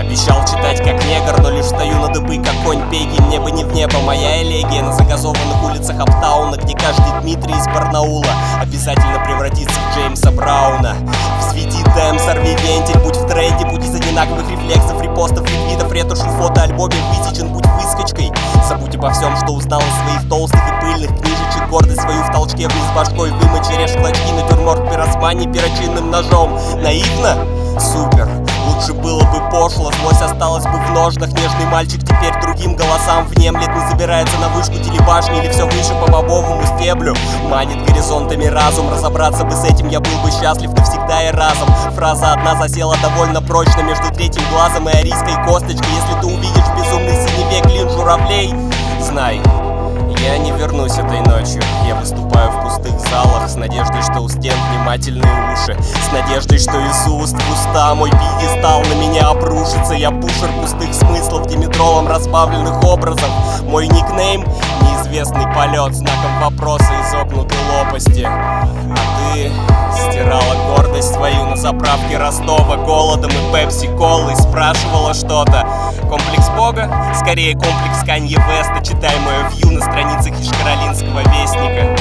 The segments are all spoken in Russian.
Обещал читать как негр, но лишь стою на дыбы, как конь Пеги. Мне бы не в небо, моя элегия на загазованных улицах Аптауна, где каждый Дмитрий из Барнаула обязательно превратится в Джеймса Брауна. Взведи темп, сорви вентиль, будь в тренде, будь из одинаковых рефлексов, репостов, ретвитов, ретуши, фото-альбоме высечен, будь выскочкой. Забудь обо всем, что узнал из своих толстых и пыльных книжечек, гордость свою в толчке вниз башкой вымочи, режь клочки, натюрморт пиросмани перочинным ножом. Наивно? Супер! Лучше было бы пошло, злость осталась бы в ножнах. Нежный мальчик теперь другим голосам внемлет, не забирается на вышку телебашни или все выше по бобовому стеблю. Манит горизонтами разум, разобраться бы с этим я был бы счастлив навсегда и разом. Фраза одна засела довольно прочно между третьим глазом и арийской косточкой. Если ты увидишь в безумной синеве клин журавлей, знай, я не вернусь этой ночью. Я выступаю в пустых залах с надеждой, что у стен внимательные уши, с надеждой, что из уст в уста мой пьедестал на меня обрушится. Я пушер пустых смыслов, диметролом разбавленных образов. Мой никнейм — неизвестный полет, знаком вопроса изогнутой лопасти. А ты стирала гордость свою на заправке Ростова голодом и пепси-колой, спрашивала что-то. Комплекс Бога? Скорее комплекс Канье Веста. Читай мое вью на страницах Ишкаролинского вестника.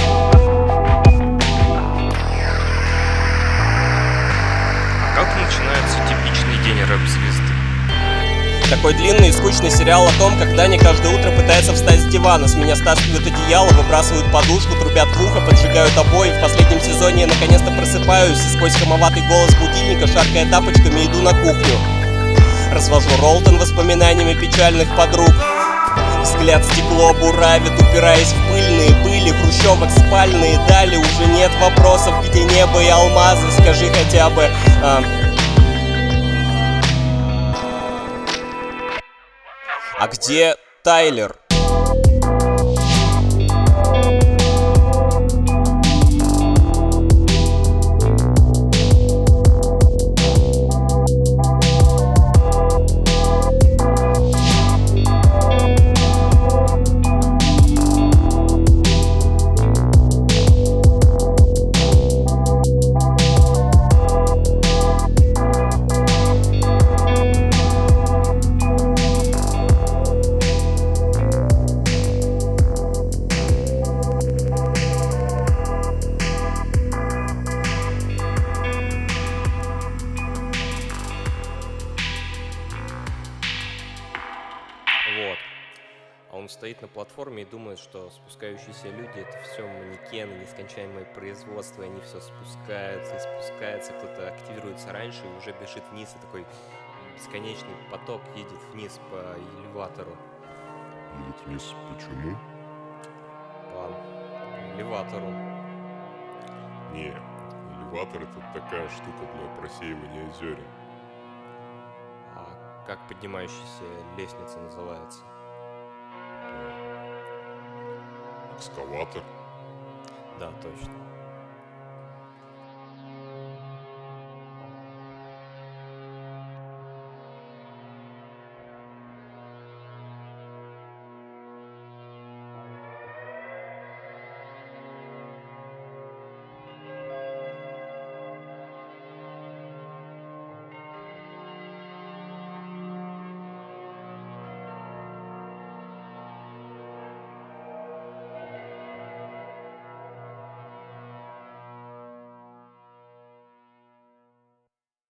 Как начинается типичный день рэп-звезды? Такой длинный и скучный сериал о том, как Даня каждое утро пытается встать с дивана. С меня стаскивают одеяло, выбрасывают подушку, трубят в ухо, поджигают обои. В последнем сезоне я наконец-то просыпаюсь и сквозь хамоватый голос будильника, шаркая тапочками, иду на кухню. Развожу Ролтон воспоминаниями печальных подруг. Взгляд стекло буравит, упираясь в пыльные пыли хрущевок спальные дали. Уже нет вопросов, где небо и алмазы. Скажи хотя бы... А где Тайлер? Вот. А он стоит на платформе и думает, что спускающиеся люди — это все манекены, нескончаемое производство, и они все спускаются и спускаются, кто-то активируется раньше и уже бежит вниз, и такой бесконечный поток едет вниз по элеватору. Едет вниз почему? По элеватору. Не, элеватор — это такая штука для просеивания зерен. А как поднимающаяся лестница называется? Экскаватор. Да, точно.